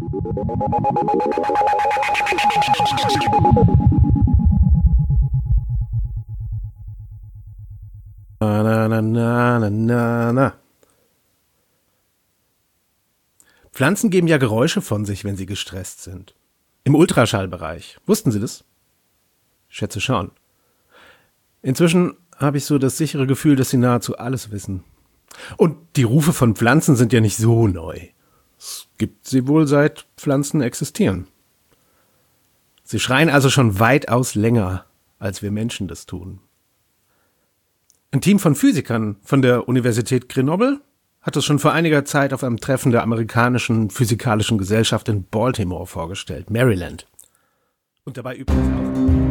Na, na, na, na, na, na. Pflanzen geben ja Geräusche von sich, wenn sie gestresst sind. Im Ultraschallbereich. Wussten Sie das? Ich schätze schon. Inzwischen habe ich so das sichere Gefühl, dass sie nahezu alles wissen. Und die Rufe von Pflanzen sind ja nicht so neu. Es gibt sie wohl, seit Pflanzen existieren. Sie schreien also schon weitaus länger, als wir Menschen das tun. Ein Team von Physikern von der Universität Grenoble hat es schon vor einiger Zeit auf einem Treffen der amerikanischen Physikalischen Gesellschaft in Baltimore vorgestellt, Maryland. Und dabei übrigens auch...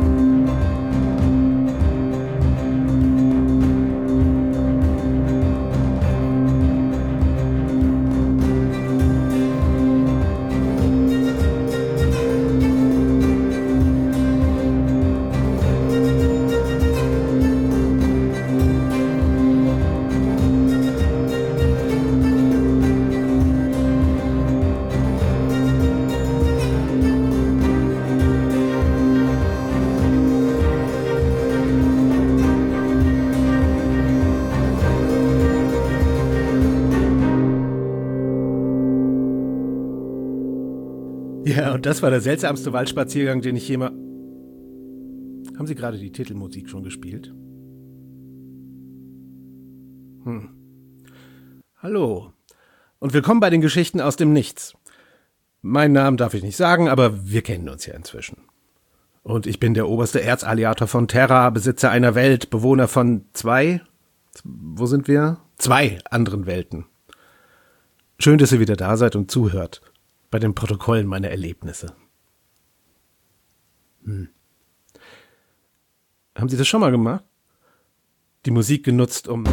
Ja, und das war der seltsamste Waldspaziergang, den ich jemals... Haben Sie gerade die Titelmusik schon gespielt? Hallo und willkommen bei den Geschichten aus dem Nichts. Meinen Namen darf ich nicht sagen, aber wir kennen uns ja inzwischen. Und ich bin der oberste Erzalliator von Terra, Besitzer einer Welt, Bewohner von zwei anderen Welten. Schön, dass ihr wieder da seid und zuhört bei den Protokollen meiner Erlebnisse. Haben Sie das schon mal gemacht? Die Musik genutzt, um...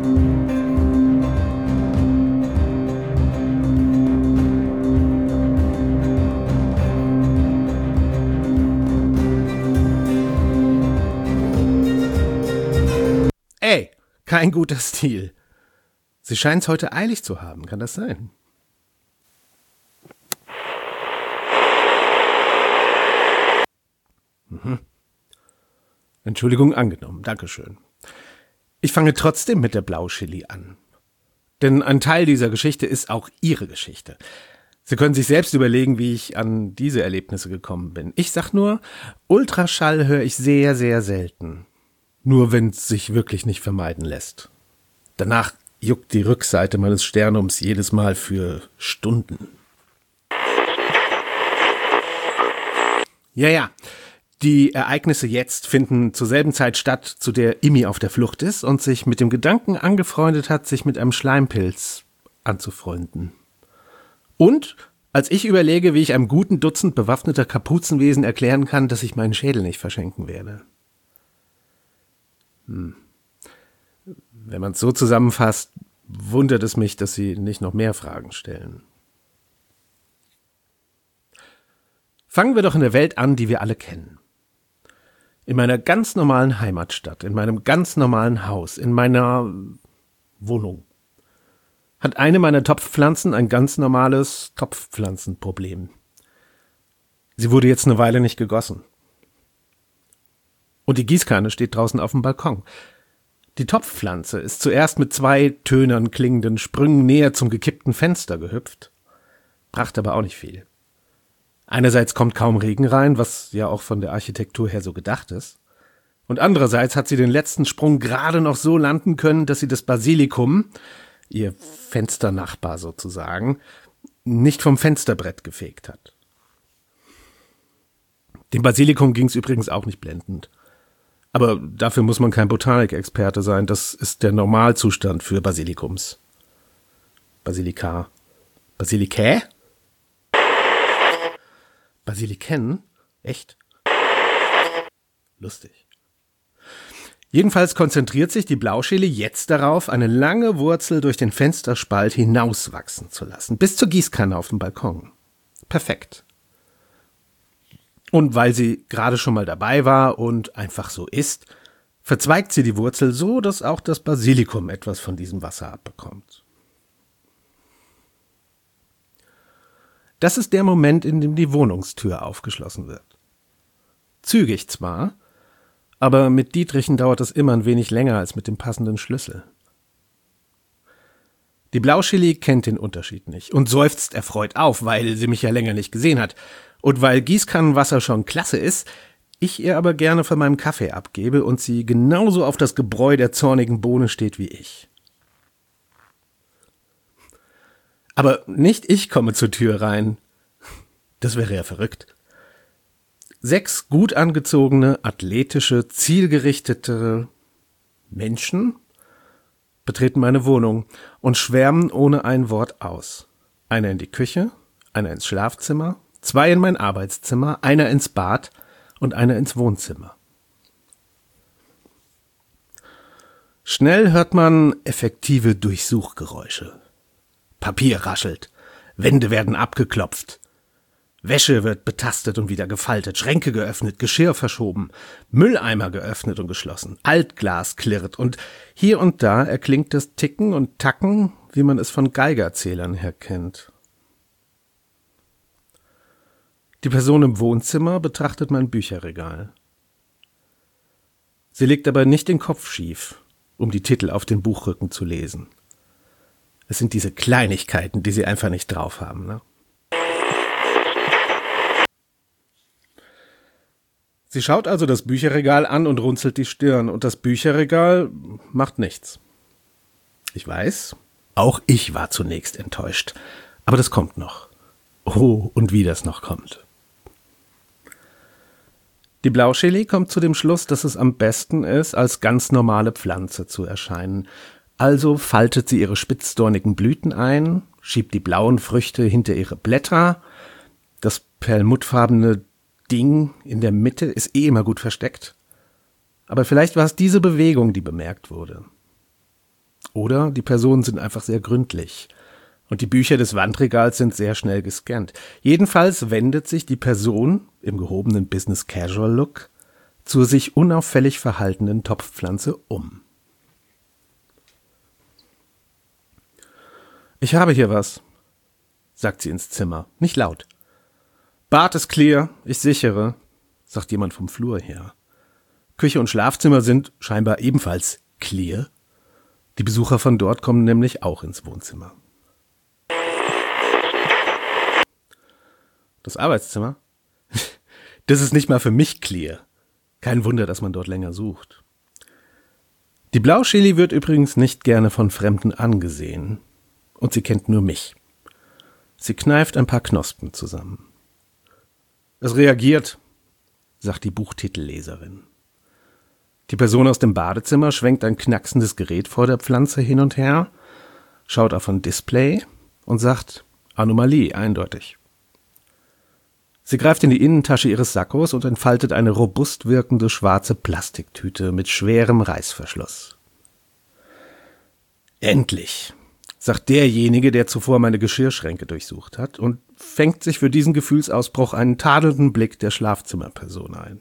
Ey, kein guter Stil. Sie scheinen es heute eilig zu haben, kann das sein? Entschuldigung angenommen, Dankeschön. Ich fange trotzdem mit der Blauchili an. Denn ein Teil dieser Geschichte ist auch Ihre Geschichte. Sie können sich selbst überlegen, wie ich an diese Erlebnisse gekommen bin. Ich sag nur, Ultraschall höre ich sehr, sehr selten. Nur wenn es sich wirklich nicht vermeiden lässt. Danach juckt die Rückseite meines Sternums jedes Mal für Stunden. Ja. Die Ereignisse jetzt finden zur selben Zeit statt, zu der Imi auf der Flucht ist und sich mit dem Gedanken angefreundet hat, sich mit einem Schleimpilz anzufreunden. Und als ich überlege, wie ich einem guten Dutzend bewaffneter Kapuzenwesen erklären kann, dass ich meinen Schädel nicht verschenken werde. Wenn man es so zusammenfasst, wundert es mich, dass Sie nicht noch mehr Fragen stellen. Fangen wir doch in der Welt an, die wir alle kennen. In meiner ganz normalen Heimatstadt, in meinem ganz normalen Haus, in meiner Wohnung, hat eine meiner Topfpflanzen ein ganz normales Topfpflanzenproblem. Sie wurde jetzt eine Weile nicht gegossen. Und die Gießkanne steht draußen auf dem Balkon. Die Topfpflanze ist zuerst mit 2 tönern klingenden Sprüngen näher zum gekippten Fenster gehüpft, brachte aber auch nicht viel. Einerseits kommt kaum Regen rein, was ja auch von der Architektur her so gedacht ist. Und andererseits hat sie den letzten Sprung gerade noch so landen können, dass sie das Basilikum, ihr Fensternachbar sozusagen, nicht vom Fensterbrett gefegt hat. Dem Basilikum ging's übrigens auch nicht blendend. Aber dafür muss man kein Botanikexperte sein, das ist der Normalzustand für Basilikums. Basilika. Basilikä? Basiliken? Echt? Lustig. Jedenfalls konzentriert sich die Blauchili jetzt darauf, eine lange Wurzel durch den Fensterspalt hinauswachsen zu lassen, bis zur Gießkanne auf dem Balkon. Perfekt. Und weil sie gerade schon mal dabei war und einfach so ist, verzweigt sie die Wurzel so, dass auch das Basilikum etwas von diesem Wasser abbekommt. Das ist der Moment, in dem die Wohnungstür aufgeschlossen wird. Zügig zwar, aber mit Dietrichen dauert es immer ein wenig länger als mit dem passenden Schlüssel. Die Blauschili kennt den Unterschied nicht und seufzt erfreut auf, weil sie mich ja länger nicht gesehen hat. Und weil Gießkannenwasser schon klasse ist, ich ihr aber gerne von meinem Kaffee abgebe und sie genauso auf das Gebräu der zornigen Bohne steht wie ich. Aber nicht ich komme zur Tür rein. Das wäre ja verrückt. 6 gut angezogene, athletische, zielgerichtete Menschen betreten meine Wohnung und schwärmen ohne ein Wort aus. Einer in die Küche, einer ins Schlafzimmer, 2 in mein Arbeitszimmer, einer ins Bad und einer ins Wohnzimmer. Schnell hört man effektive Durchsuchgeräusche. Papier raschelt, Wände werden abgeklopft, Wäsche wird betastet und wieder gefaltet, Schränke geöffnet, Geschirr verschoben, Mülleimer geöffnet und geschlossen, Altglas klirrt und hier und da erklingt das Ticken und Tacken, wie man es von Geigerzählern her kennt. Die Person im Wohnzimmer betrachtet mein Bücherregal. Sie legt aber nicht den Kopf schief, um die Titel auf den Buchrücken zu lesen. Es sind diese Kleinigkeiten, die sie einfach nicht drauf haben, ne? Sie schaut also das Bücherregal an und runzelt die Stirn, und das Bücherregal macht nichts. Ich weiß, auch ich war zunächst enttäuscht, aber das kommt noch. Oh, und wie das noch kommt. Die Blauschili kommt zu dem Schluss, dass es am besten ist, als ganz normale Pflanze zu erscheinen. Also faltet sie ihre spitzdornigen Blüten ein, schiebt die blauen Früchte hinter ihre Blätter. Das perlmuttfarbene Ding in der Mitte ist eh immer gut versteckt. Aber vielleicht war es diese Bewegung, die bemerkt wurde. Oder die Personen sind einfach sehr gründlich. Und die Bücher des Wandregals sind sehr schnell gescannt. Jedenfalls wendet sich die Person im gehobenen Business-Casual-Look zur sich unauffällig verhaltenen Topfpflanze um. »Ich habe hier was«, sagt sie ins Zimmer, nicht laut. »Bad ist clear, ich sichere«, sagt jemand vom Flur her. Küche und Schlafzimmer sind scheinbar ebenfalls clear. Die Besucher von dort kommen nämlich auch ins Wohnzimmer. Das Arbeitszimmer? Das ist nicht mal für mich clear. Kein Wunder, dass man dort länger sucht. Die Blauschili wird übrigens nicht gerne von Fremden angesehen. Und sie kennt nur mich. Sie kneift ein paar Knospen zusammen. Es reagiert, sagt die Buchtitelleserin. Die Person aus dem Badezimmer schwenkt ein knacksendes Gerät vor der Pflanze hin und her, schaut auf ein Display und sagt, Anomalie, eindeutig. Sie greift in die Innentasche ihres Sakkos und entfaltet eine robust wirkende schwarze Plastiktüte mit schwerem Reißverschluss. Endlich, sagt derjenige, der zuvor meine Geschirrschränke durchsucht hat und fängt sich für diesen Gefühlsausbruch einen tadelnden Blick der Schlafzimmerperson ein.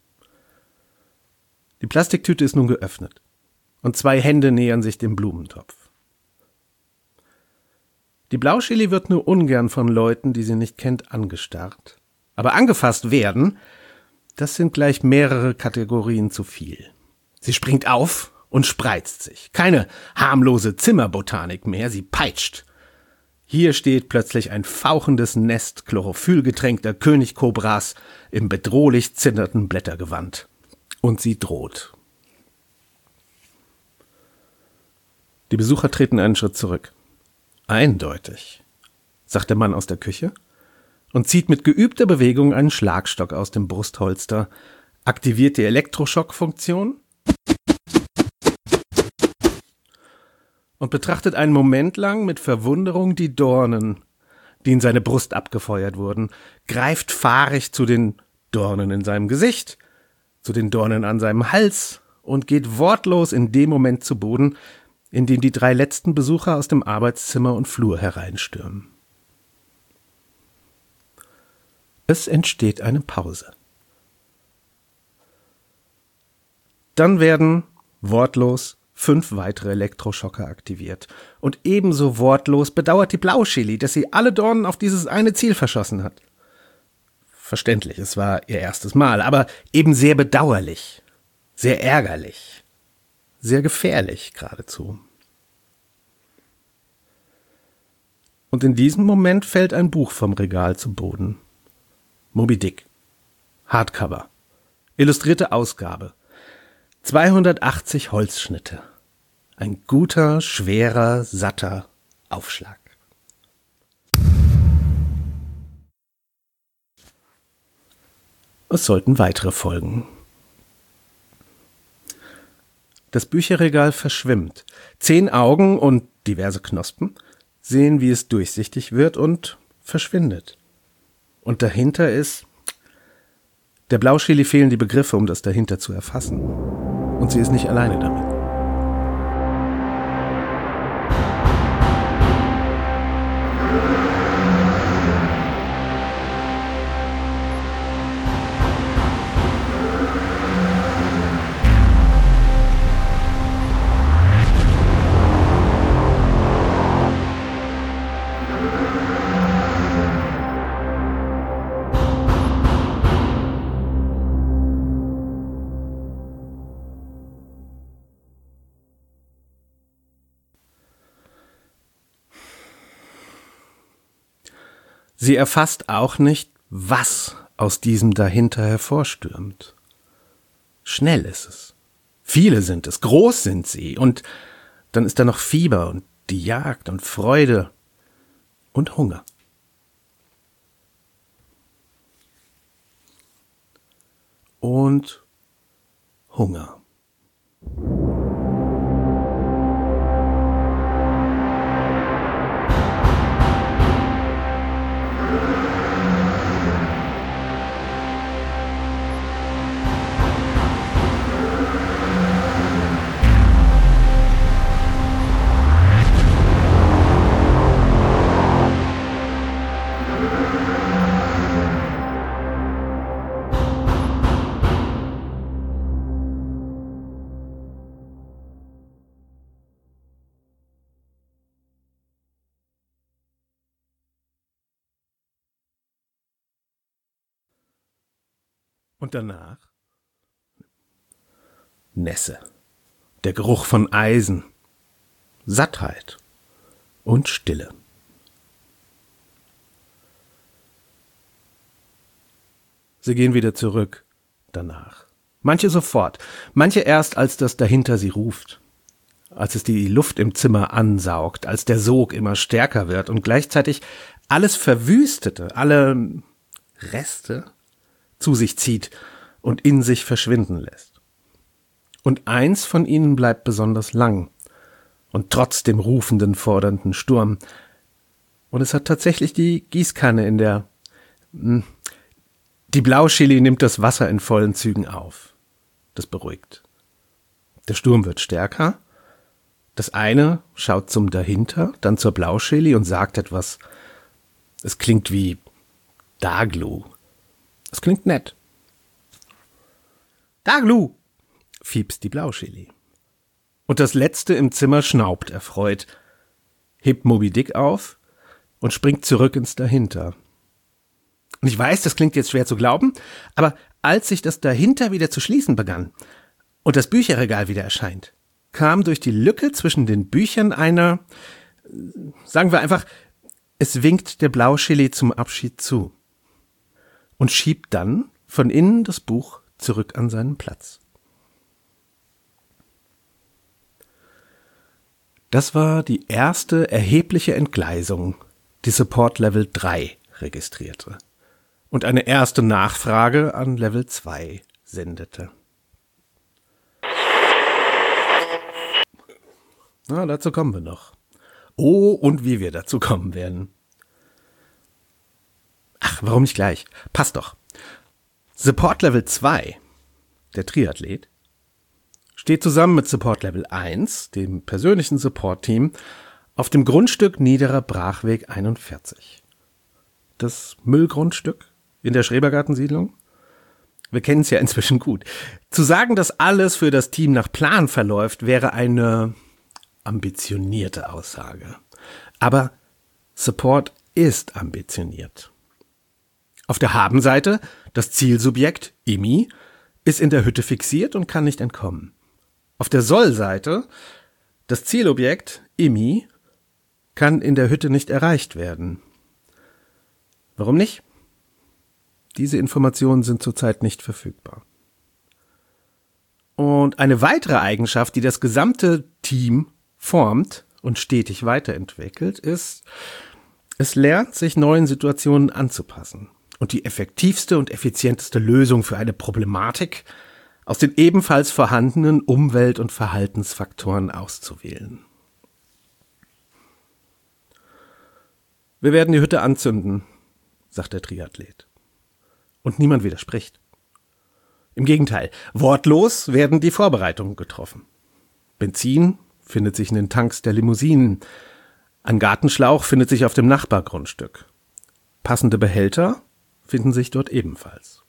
Die Plastiktüte ist nun geöffnet und 2 Hände nähern sich dem Blumentopf. Die Blauschili wird nur ungern von Leuten, die sie nicht kennt, angestarrt. Aber angefasst werden, das sind gleich mehrere Kategorien zu viel. Sie springt auf und spreizt sich. Keine harmlose Zimmerbotanik mehr, sie peitscht. Hier steht plötzlich ein fauchendes Nest chlorophyllgetränkter Königkobras im bedrohlich zitternden Blättergewand. Und sie droht. Die Besucher treten einen Schritt zurück. Eindeutig, sagt der Mann aus der Küche und zieht mit geübter Bewegung einen Schlagstock aus dem Brustholster, aktiviert die Elektroschockfunktion und betrachtet einen Moment lang mit Verwunderung die Dornen, die in seine Brust abgefeuert wurden, greift fahrig zu den Dornen in seinem Gesicht, zu den Dornen an seinem Hals und geht wortlos in dem Moment zu Boden, in dem die 3 letzten Besucher aus dem Arbeitszimmer und Flur hereinstürmen. Es entsteht eine Pause. Dann werden, wortlos, 5 weitere Elektroschocker aktiviert. Und ebenso wortlos bedauert die Blauschili, dass sie alle Dornen auf dieses eine Ziel verschossen hat. Verständlich, es war ihr erstes Mal, aber eben sehr bedauerlich, sehr ärgerlich, sehr gefährlich geradezu. Und in diesem Moment fällt ein Buch vom Regal zu Boden. Moby Dick. Hardcover. Illustrierte Ausgabe. 280 Holzschnitte. Ein guter, schwerer, satter Aufschlag. Es sollten weitere folgen. Das Bücherregal verschwimmt. 10 Augen und diverse Knospen sehen, wie es durchsichtig wird und verschwindet. Und dahinter ist... Der Blauschili fehlen die Begriffe, um das dahinter zu erfassen. Und sie ist nicht alleine damit. Sie erfasst auch nicht, was aus diesem dahinter hervorstürmt. Schnell ist es. Viele sind es, groß sind sie, und dann ist da noch Fieber und die Jagd und Freude und Hunger. Und Hunger. Und danach? Nässe, der Geruch von Eisen, Sattheit und Stille. Sie gehen wieder zurück, danach. Manche sofort, manche erst, als das dahinter sie ruft, als es die Luft im Zimmer ansaugt, als der Sog immer stärker wird und gleichzeitig alles Verwüstete, alle Reste zu sich zieht und in sich verschwinden lässt. Und eins von ihnen bleibt besonders lang und trotz dem rufenden, fordernden Sturm. Und es hat tatsächlich die Gießkanne in der... Die Blauschili nimmt das Wasser in vollen Zügen auf. Das beruhigt. Der Sturm wird stärker. Das eine schaut zum Dahinter, dann zur Blauschili und sagt etwas. Es klingt wie Daglu. Es klingt nett. Daglu, fiepst die Blauschili. Und das Letzte im Zimmer schnaubt erfreut, hebt Moby Dick auf und springt zurück ins Dahinter. Und ich weiß, das klingt jetzt schwer zu glauben, aber als sich das Dahinter wieder zu schließen begann und das Bücherregal wieder erscheint, kam durch die Lücke zwischen den Büchern einer, sagen wir einfach, es winkt der Blauschili zum Abschied zu und schiebt dann von innen das Buch zurück an seinen Platz. Das war die erste erhebliche Entgleisung, die Support Level 3 registrierte und eine erste Nachfrage an Level 2 sendete. Na, dazu kommen wir noch. Oh, und wie wir dazu kommen werden. Ach, warum nicht gleich? Passt doch. Support Level 2, der Triathlet, steht zusammen mit Support Level 1, dem persönlichen Support-Team, auf dem Grundstück Niederer Brachweg 41. Das Müllgrundstück in der Schrebergartensiedlung. Wir kennen es ja inzwischen gut. Zu sagen, dass alles für das Team nach Plan verläuft, wäre eine ambitionierte Aussage. Aber Support ist ambitioniert. Auf der Habenseite, das Zielsubjekt, Imi, ist in der Hütte fixiert und kann nicht entkommen. Auf der Soll-Seite, das Zielobjekt, Imi, kann in der Hütte nicht erreicht werden. Warum nicht? Diese Informationen sind zurzeit nicht verfügbar. Und eine weitere Eigenschaft, die das gesamte Team formt und stetig weiterentwickelt, ist, es lernt, sich neuen Situationen anzupassen und die effektivste und effizienteste Lösung für eine Problematik aus den ebenfalls vorhandenen Umwelt- und Verhaltensfaktoren auszuwählen. Wir werden die Hütte anzünden, sagt der Triathlet. Und niemand widerspricht. Im Gegenteil, wortlos werden die Vorbereitungen getroffen. Benzin findet sich in den Tanks der Limousinen. Ein Gartenschlauch findet sich auf dem Nachbargrundstück. Passende Behälter finden sich dort ebenfalls.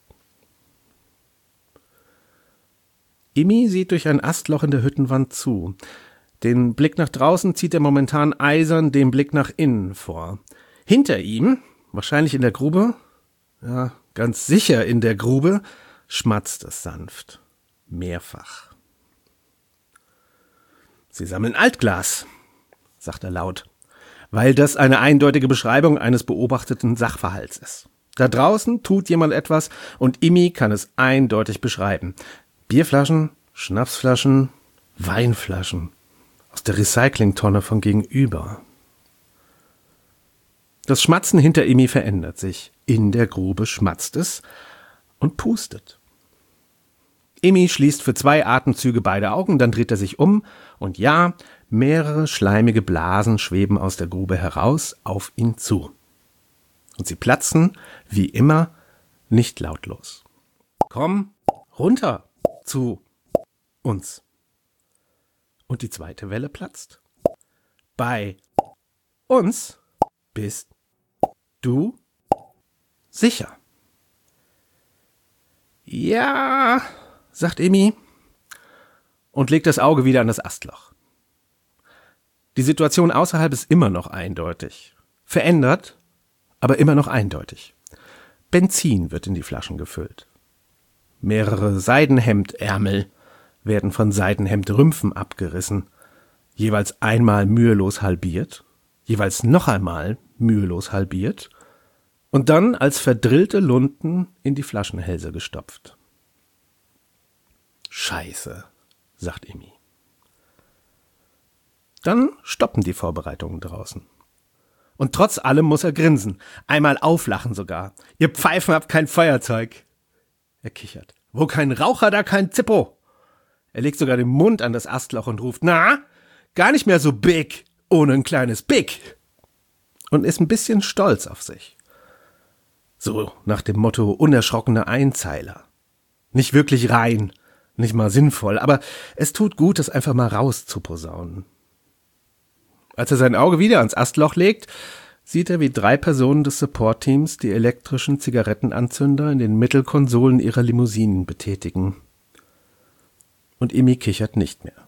Imi sieht durch ein Astloch in der Hüttenwand zu. Den Blick nach draußen zieht er momentan eisern dem Blick nach innen vor. Hinter ihm, wahrscheinlich in der Grube, ja, ganz sicher in der Grube, schmatzt es sanft. Mehrfach. Sie sammeln Altglas, sagt er laut, weil das eine eindeutige Beschreibung eines beobachteten Sachverhalts ist. Da draußen tut jemand etwas und Imi kann es eindeutig beschreiben. Bierflaschen, Schnapsflaschen, Weinflaschen aus der Recyclingtonne von gegenüber. Das Schmatzen hinter Imi verändert sich. In der Grube schmatzt es und pustet. Imi schließt für 2 Atemzüge beide Augen, dann dreht er sich um und ja, mehrere schleimige Blasen schweben aus der Grube heraus auf ihn zu. Und sie platzen, wie immer, nicht lautlos. Komm runter zu uns. Und die zweite Welle platzt. Bei uns bist du sicher. Ja, sagt Imi und legt das Auge wieder an das Astloch. Die Situation außerhalb ist immer noch eindeutig. Verändert, aber immer noch eindeutig. Benzin wird in die Flaschen gefüllt. Mehrere Seidenhemdärmel werden von Seidenhemdrümpfen abgerissen, jeweils einmal mühelos halbiert, jeweils noch einmal mühelos halbiert und dann als verdrillte Lunten in die Flaschenhälse gestopft. Scheiße, sagt Imi. Dann stoppen die Vorbereitungen draußen. Und trotz allem muss er grinsen, einmal auflachen sogar. Ihr Pfeifen habt kein Feuerzeug. Er kichert. Wo kein Raucher, da kein Zippo. Er legt sogar den Mund an das Astloch und ruft, na, gar nicht mehr so big, ohne ein kleines Big. Und ist ein bisschen stolz auf sich. So nach dem Motto unerschrockener Einzeiler. Nicht wirklich rein, nicht mal sinnvoll, aber es tut gut, das einfach mal rauszuposaunen. Als er sein Auge wieder ans Astloch legt, sieht er, wie 3 Personen des Support-Teams die elektrischen Zigarettenanzünder in den Mittelkonsolen ihrer Limousinen betätigen. Und Imi kichert nicht mehr.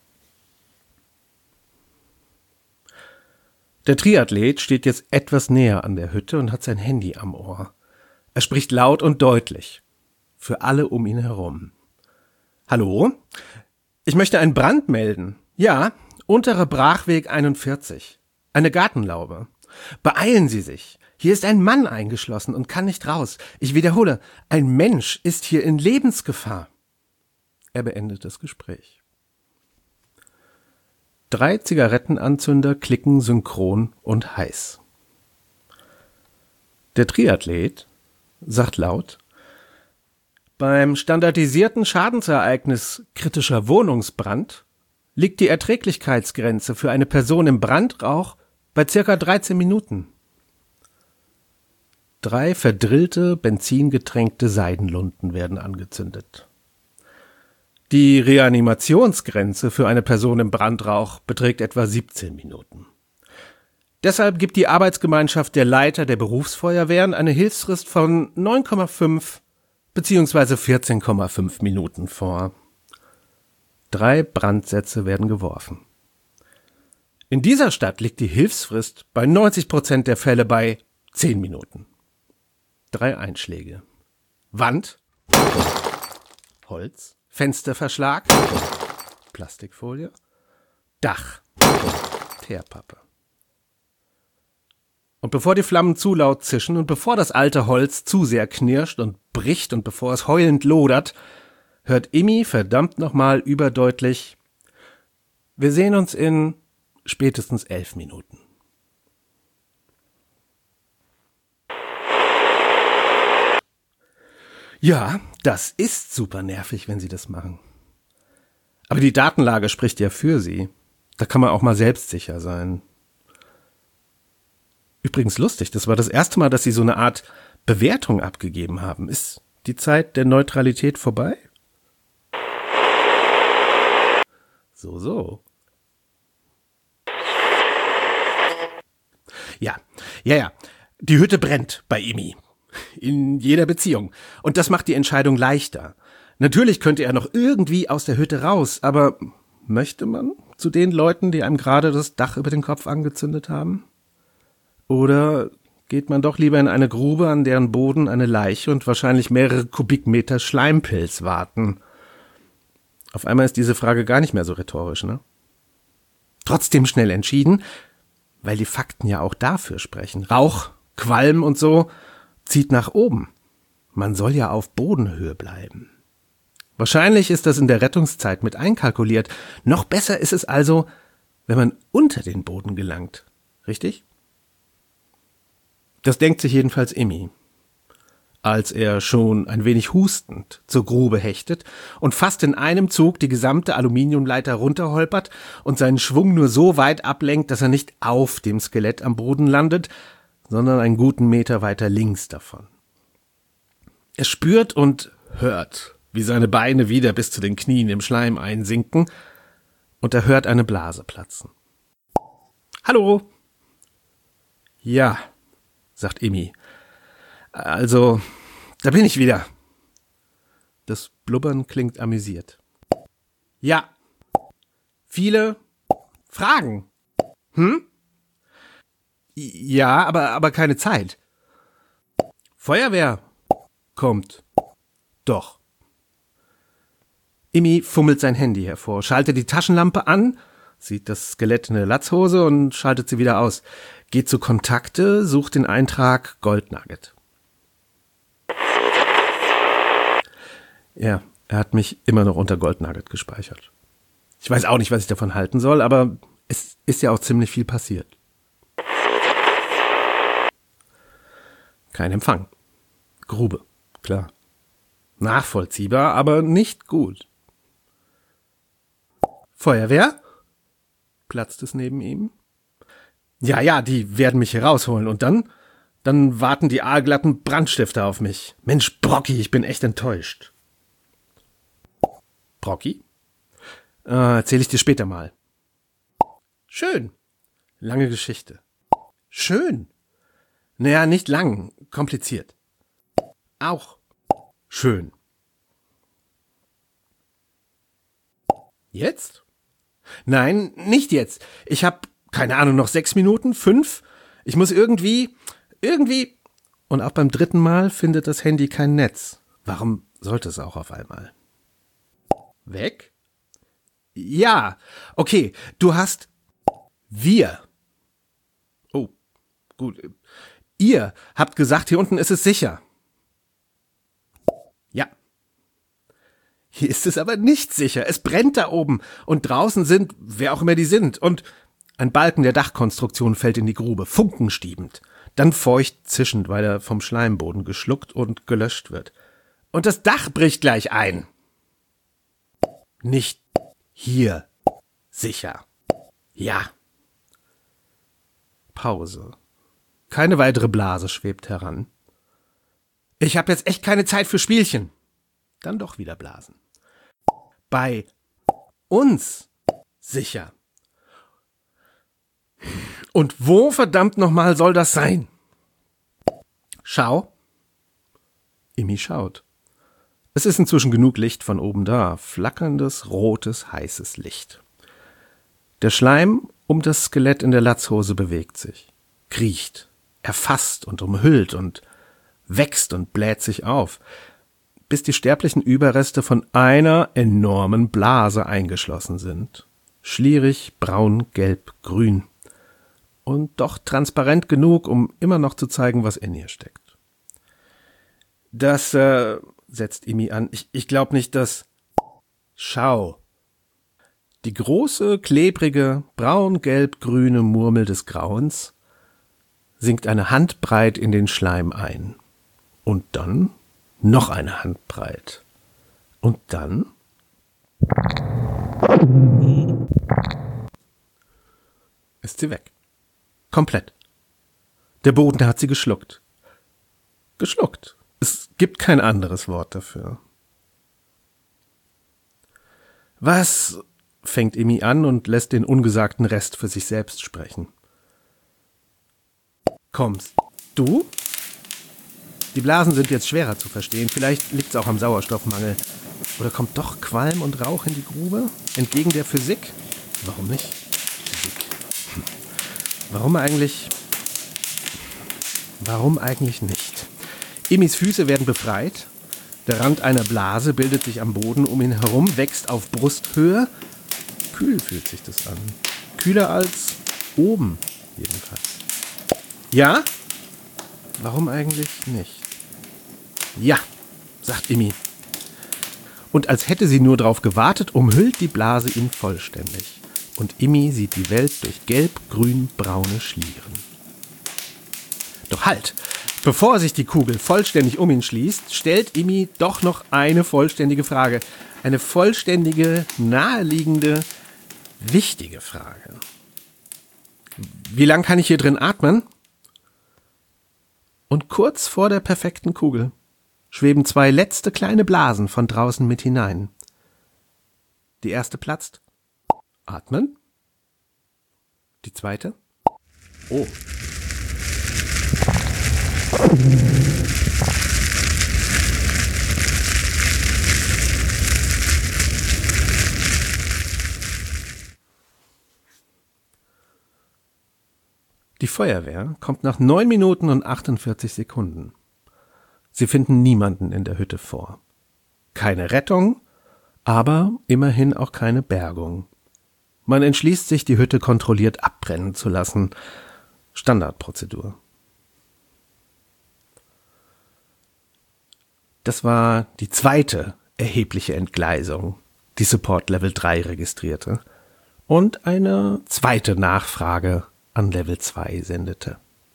Der Triathlet steht jetzt etwas näher an der Hütte und hat sein Handy am Ohr. Er spricht laut und deutlich. Für alle um ihn herum. Hallo? Ich möchte einen Brand melden. Ja, unterer Brachweg 41. Eine Gartenlaube. Beeilen Sie sich. Hier ist ein Mann eingeschlossen und kann nicht raus. Ich wiederhole, ein Mensch ist hier in Lebensgefahr. Er beendet das Gespräch. 3 Zigarettenanzünder klicken synchron und heiß. Der Triathlet sagt laut, beim standardisierten Schadensereignis kritischer Wohnungsbrand liegt die Erträglichkeitsgrenze für eine Person im Brandrauch bei ca. 13 Minuten. 3 verdrillte, benzingetränkte Seidenlunten werden angezündet. Die Reanimationsgrenze für eine Person im Brandrauch beträgt etwa 17 Minuten. Deshalb gibt die Arbeitsgemeinschaft der Leiter der Berufsfeuerwehren eine Hilfsfrist von 9,5 beziehungsweise 14,5 Minuten vor. 3 Brandsätze werden geworfen. In dieser Stadt liegt die Hilfsfrist bei 90% der Fälle bei 10 Minuten. 3 Einschläge. Wand, Holz, Fensterverschlag, Plastikfolie, Dach, Teerpappe. Und bevor die Flammen zu laut zischen und bevor das alte Holz zu sehr knirscht und bricht und bevor es heulend lodert, hört Immi verdammt nochmal überdeutlich: Wir sehen uns in spätestens 11 Minuten. Ja, das ist super nervig, wenn sie das machen. Aber die Datenlage spricht ja für sie. Da kann man auch mal selbstsicher sein. Übrigens lustig, das war das erste Mal, dass sie so eine Art Bewertung abgegeben haben. Ist die Zeit der Neutralität vorbei? So. Ja. Die Hütte brennt bei Immi. In jeder Beziehung. Und das macht die Entscheidung leichter. Natürlich könnte er noch irgendwie aus der Hütte raus, aber möchte man zu den Leuten, die einem gerade das Dach über den Kopf angezündet haben? Oder geht man doch lieber in eine Grube, an deren Boden eine Leiche und wahrscheinlich mehrere Kubikmeter Schleimpilz warten? Auf einmal ist diese Frage gar nicht mehr so rhetorisch, ne? Trotzdem schnell entschieden, weil die Fakten ja auch dafür sprechen. Rauch, Qualm und so zieht nach oben. Man soll ja auf Bodenhöhe bleiben. Wahrscheinlich ist das in der Rettungszeit mit einkalkuliert. Noch besser ist es also, wenn man unter den Boden gelangt. Richtig? Das denkt sich jedenfalls Immi, als er schon ein wenig hustend zur Grube hechtet und fast in einem Zug die gesamte Aluminiumleiter runterholpert und seinen Schwung nur so weit ablenkt, dass er nicht auf dem Skelett am Boden landet, sondern einen guten Meter weiter links davon. Er spürt und hört, wie seine Beine wieder bis zu den Knien im Schleim einsinken, und er hört eine Blase platzen. »Hallo?« »Ja«, sagt Immi. »Also, da bin ich wieder.« Das Blubbern klingt amüsiert. »Ja. Viele Fragen. Ja, aber keine Zeit. Feuerwehr kommt. Doch.« Immi fummelt sein Handy hervor, schaltet die Taschenlampe an, sieht das Skelett in der Latzhose und schaltet sie wieder aus. Geht zu Kontakte, sucht den Eintrag Goldnugget. Ja, er hat mich immer noch unter Goldnugget gespeichert. Ich weiß auch nicht, was ich davon halten soll, aber es ist ja auch ziemlich viel passiert. Kein Empfang. Grube, klar. Nachvollziehbar, aber nicht gut. Feuerwehr? Platzt es neben ihm. Ja, die werden mich hier rausholen und dann warten die aalglatten Brandstifter auf mich. Mensch, Brocki, ich bin echt enttäuscht. Brocki? Erzähl ich dir später mal. Schön. Lange Geschichte. Schön. Naja, nicht lang, kompliziert. Auch schön. Jetzt? Nein, nicht jetzt. Ich hab, keine Ahnung, noch 6 Minuten, 5. Ich muss irgendwie. Und auch beim 3. Mal findet das Handy kein Netz. Warum sollte es auch auf einmal? Weg? Ja, okay, du hast wir. Oh, gut. Ihr habt gesagt, hier unten ist es sicher. Ja. Hier ist es aber nicht sicher. Es brennt da oben. Und draußen sind, wer auch immer die sind. Und ein Balken der Dachkonstruktion fällt in die Grube, funkenstiebend. Dann feucht zischend, weil er vom Schleimboden geschluckt und gelöscht wird. Und das Dach bricht gleich ein. Nicht hier sicher. Ja. Pause. Keine weitere Blase schwebt heran. Ich habe jetzt echt keine Zeit für Spielchen. Dann doch wieder Blasen. Bei uns sicher. Und wo verdammt nochmal soll das sein? Schau. Immi schaut. Es ist inzwischen genug Licht von oben da, flackerndes, rotes, heißes Licht. Der Schleim um das Skelett in der Latzhose bewegt sich, kriecht, erfasst und umhüllt und wächst und bläht sich auf, bis die sterblichen Überreste von einer enormen Blase eingeschlossen sind. Schlierig, braun, gelb, grün. Und doch transparent genug, um immer noch zu zeigen, was in ihr steckt. Das, setzt Imi an, ich glaube nicht, dass... Schau. Die große, klebrige, braun-gelb-grüne Murmel des Grauens sinkt eine Handbreit in den Schleim ein. Und dann noch eine Handbreit. Und dann... ist sie weg. Komplett. Der Boden hat sie geschluckt. Geschluckt. Es gibt kein anderes Wort dafür. Was, fängt Imi an und lässt den ungesagten Rest für sich selbst sprechen. Kommst du? Die Blasen sind jetzt schwerer zu verstehen. Vielleicht liegt's auch am Sauerstoffmangel. Oder kommt doch Qualm und Rauch in die Grube? Entgegen der Physik? Warum nicht? Physik. Warum eigentlich nicht? Imis Füße werden befreit. Der Rand einer Blase bildet sich am Boden um ihn herum, wächst auf Brusthöhe. Kühl fühlt sich das an. Kühler als oben, jedenfalls. Ja? Warum eigentlich nicht? Ja, sagt Imi. Und als hätte sie nur drauf gewartet, umhüllt die Blase ihn vollständig. Und Imi sieht die Welt durch gelb-grün-braune Schlieren. Doch halt! Bevor sich die Kugel vollständig um ihn schließt, stellt Imi doch noch eine vollständige Frage. Eine vollständige, naheliegende, wichtige Frage. Wie lang kann ich hier drin atmen? Und kurz vor der perfekten Kugel schweben zwei letzte kleine Blasen von draußen mit hinein. Die erste platzt. Atmen. Die zweite. Oh. Die Feuerwehr kommt nach 9 Minuten und 48 Sekunden. Sie finden niemanden in der Hütte vor. Keine Rettung, aber immerhin auch keine Bergung. Man entschließt sich, die Hütte kontrolliert abbrennen zu lassen. Standardprozedur. Das war die zweite erhebliche Entgleisung, die Support Level 3 registrierte und eine zweite Nachfrage an Level 2 sendete.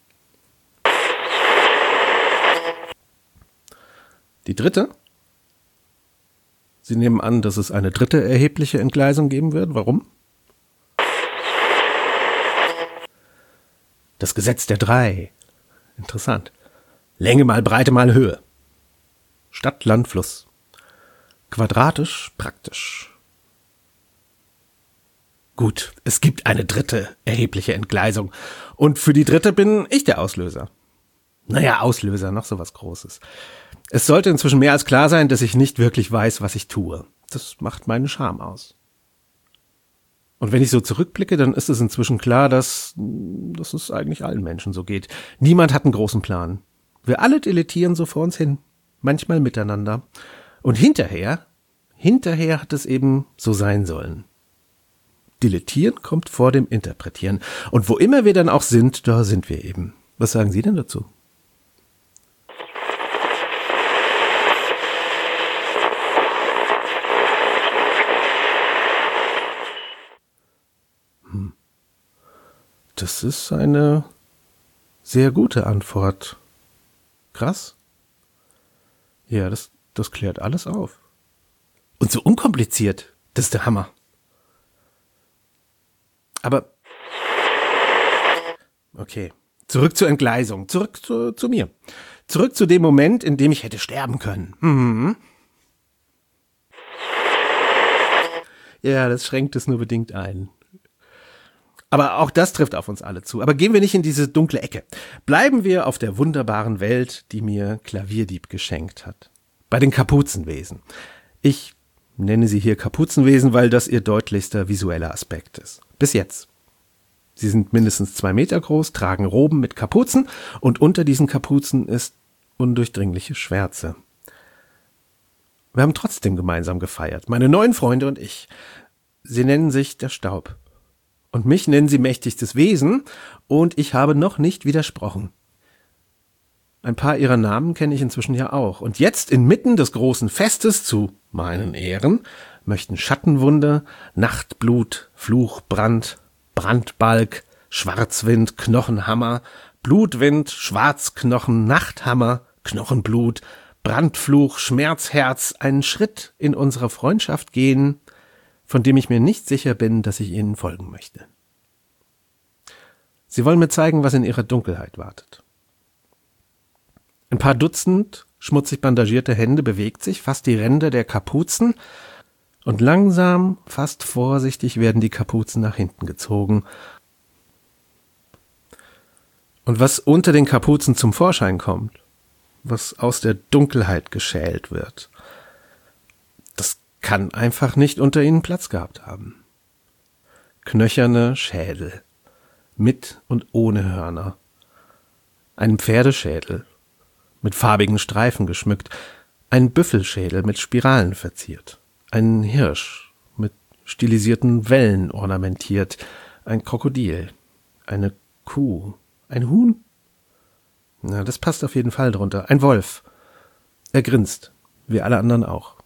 Die dritte? Sie nehmen an, dass es eine dritte erhebliche Entgleisung geben wird. Warum? Das Gesetz der 3. Interessant. Länge mal Breite mal Höhe. Stadt, Land, Fluss. Quadratisch, praktisch. Gut, es gibt eine dritte erhebliche Entgleisung. Und für die dritte bin ich der Auslöser. Naja, Auslöser, noch so was Großes. Es sollte inzwischen mehr als klar sein, dass ich nicht wirklich weiß, was ich tue. Das macht meinen Charme aus. Und wenn ich so zurückblicke, dann ist es inzwischen klar, dass es eigentlich allen Menschen so geht. Niemand hat einen großen Plan. Wir alle dilettieren so vor uns hin. Manchmal miteinander. Und hinterher hat es eben so sein sollen. Dilettieren kommt vor dem Interpretieren. Und wo immer wir dann auch sind, da sind wir eben. Was sagen Sie denn dazu? Das ist eine sehr gute Antwort. Krass. Ja, das klärt alles auf. Und so unkompliziert. Das ist der Hammer. Aber, okay, zurück zur Entgleisung, zurück zu mir. Zurück zu dem Moment, in dem ich hätte sterben können. Mhm. Ja, das schränkt es nur bedingt ein. Aber auch das trifft auf uns alle zu. Aber gehen wir nicht in diese dunkle Ecke. Bleiben wir auf der wunderbaren Welt, die mir Klavierdieb geschenkt hat. bei den Kapuzenwesen. Ich nenne sie hier Kapuzenwesen, weil das ihr deutlichster visueller Aspekt ist. Bis jetzt. Sie sind mindestens 2 Meter groß, tragen Roben mit Kapuzen und unter diesen Kapuzen ist undurchdringliche Schwärze. Wir haben trotzdem gemeinsam gefeiert, meine neuen Freunde und ich. Sie nennen sich der Staub. Und mich nennen sie mächtigstes Wesen und ich habe noch nicht widersprochen. Ein paar ihrer Namen kenne ich inzwischen ja auch. Und jetzt inmitten des großen Festes zu meinen Ehren möchten Schattenwunder, Nachtblut, Fluchbrand, Brandbalg, Schwarzwind, Knochenhammer, Blutwind, Schwarzknochen, Nachthammer, Knochenblut, Brandfluch, Schmerzherz einen Schritt in unserer Freundschaft gehen, von dem ich mir nicht sicher bin, dass ich ihnen folgen möchte. Sie wollen mir zeigen, was in ihrer Dunkelheit wartet. Ein paar Dutzend schmutzig bandagierte Hände bewegt sich, fast die Ränder der Kapuzen, und langsam, fast vorsichtig werden die Kapuzen nach hinten gezogen. Und was unter den Kapuzen zum Vorschein kommt, was aus der Dunkelheit geschält wird, das kann einfach nicht unter ihnen Platz gehabt haben. Knöcherne Schädel, mit und ohne Hörner, ein Pferdeschädel, mit farbigen Streifen geschmückt, ein Büffelschädel mit Spiralen verziert, ein Hirsch mit stilisierten Wellen ornamentiert, ein Krokodil, eine Kuh, ein Huhn? Na, das passt auf jeden Fall drunter. Ein Wolf. Er grinst, wie alle anderen auch.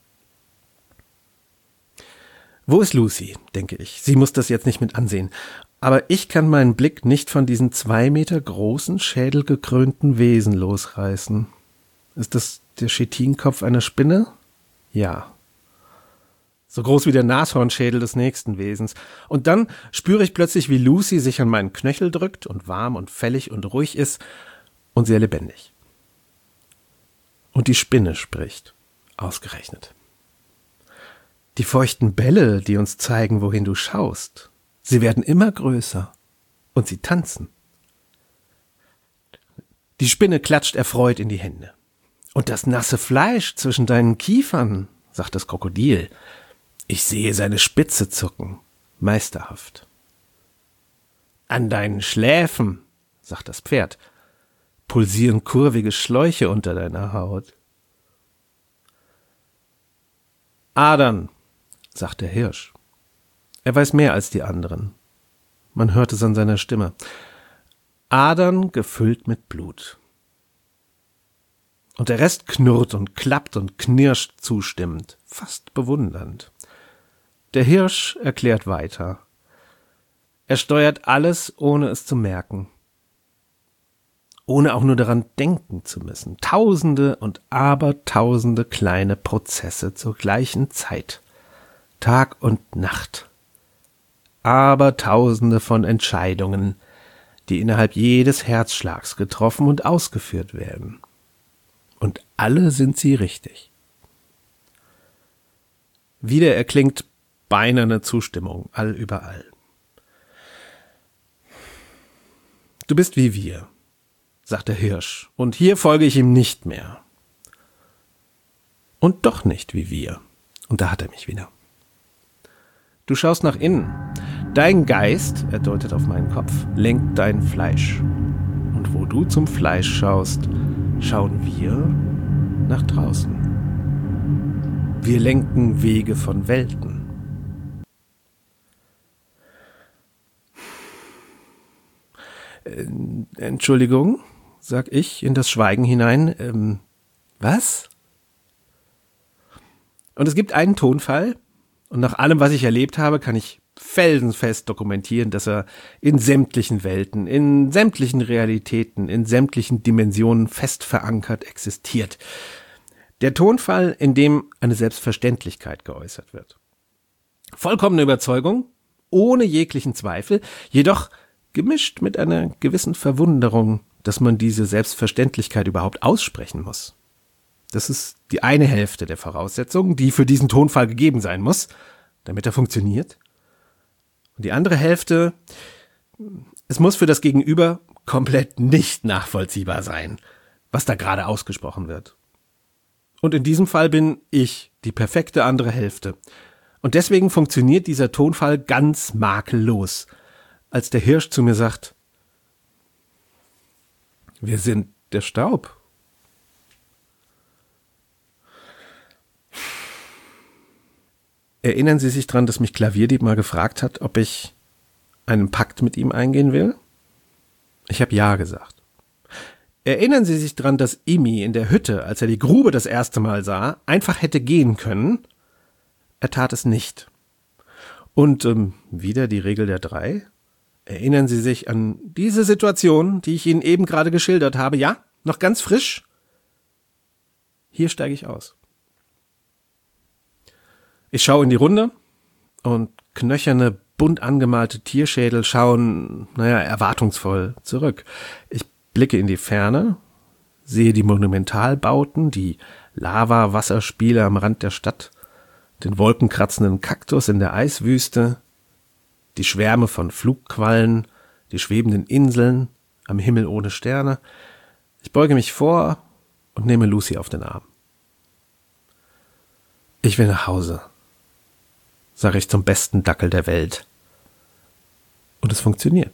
Wo ist Lucy, denke ich. Sie muss das jetzt nicht mit ansehen. Aber ich kann meinen Blick nicht von diesen 2 Meter großen, schädelgekrönten Wesen losreißen. Ist das der Chetinkopf einer Spinne? Ja. So groß wie der Nashornschädel des nächsten Wesens. Und dann spüre ich plötzlich, wie Lucy sich an meinen Knöchel drückt und warm und fällig und ruhig ist und sehr lebendig. Und die Spinne spricht, ausgerechnet. Die feuchten Bälle, die uns zeigen, wohin du schaust, sie werden immer größer und sie tanzen. Die Spinne klatscht erfreut in die Hände. Und das nasse Fleisch zwischen deinen Kiefern, sagt das Krokodil. Ich sehe seine Spitze zucken, meisterhaft. An deinen Schläfen, sagt das Pferd, pulsieren kurvige Schläuche unter deiner Haut. Adern, sagt der Hirsch. Er weiß mehr als die anderen. Man hört es an seiner Stimme. Adern gefüllt mit Blut. Und der Rest knurrt und klappt und knirscht zustimmend, fast bewundernd. Der Hirsch erklärt weiter. Er steuert alles, ohne es zu merken. Ohne auch nur daran denken zu müssen. Tausende und abertausende kleine Prozesse zur gleichen Zeit. Tag und Nacht. Abertausende von Entscheidungen, die innerhalb jedes Herzschlags getroffen und ausgeführt werden. Und alle sind sie richtig. Wieder erklingt beinerne Zustimmung, allüberall. Du bist wie wir, sagt der Hirsch, und hier folge ich ihm nicht mehr. Und doch nicht wie wir. Und da hat er mich wieder. Du schaust nach innen. Dein Geist, er deutet auf meinen Kopf, lenkt dein Fleisch. Und wo du zum Fleisch schaust, schauen wir nach draußen. Wir lenken Wege von Welten. Entschuldigung, sag ich in das Schweigen hinein. Was? Und es gibt einen Tonfall, und nach allem, was ich erlebt habe, kann ich felsenfest dokumentieren, dass er in sämtlichen Welten, in sämtlichen Realitäten, in sämtlichen Dimensionen fest verankert existiert. Der Tonfall, in dem eine Selbstverständlichkeit geäußert wird. Vollkommene Überzeugung, ohne jeglichen Zweifel, jedoch gemischt mit einer gewissen Verwunderung, dass man diese Selbstverständlichkeit überhaupt aussprechen muss. Das ist die eine Hälfte der Voraussetzungen, die für diesen Tonfall gegeben sein muss, damit er funktioniert. Und die andere Hälfte, es muss für das Gegenüber komplett nicht nachvollziehbar sein, was da gerade ausgesprochen wird. Und in diesem Fall bin ich die perfekte andere Hälfte. Und deswegen funktioniert dieser Tonfall ganz makellos, als der Hirsch zu mir sagt: Wir sind der Staub. Erinnern Sie sich dran, dass mich Klavierdieb mal gefragt hat, ob ich einen Pakt mit ihm eingehen will? Ich habe ja gesagt. Erinnern Sie sich dran, dass Imi in der Hütte, als er die Grube das erste Mal sah, einfach hätte gehen können? Er tat es nicht. Und wieder die Regel der 3. Erinnern Sie sich an diese Situation, die ich Ihnen eben gerade geschildert habe? Ja, noch ganz frisch? Hier steige ich aus. Ich schaue in die Runde und knöcherne, bunt angemalte Tierschädel schauen, erwartungsvoll zurück. Ich blicke in die Ferne, sehe die Monumentalbauten, die Lava-Wasserspiele am Rand der Stadt, den wolkenkratzenden Kaktus in der Eiswüste, die Schwärme von Flugquallen, die schwebenden Inseln am Himmel ohne Sterne. Ich beuge mich vor und nehme Lucy auf den Arm. Ich will nach Hause, sage ich zum besten Dackel der Welt. Und es funktioniert.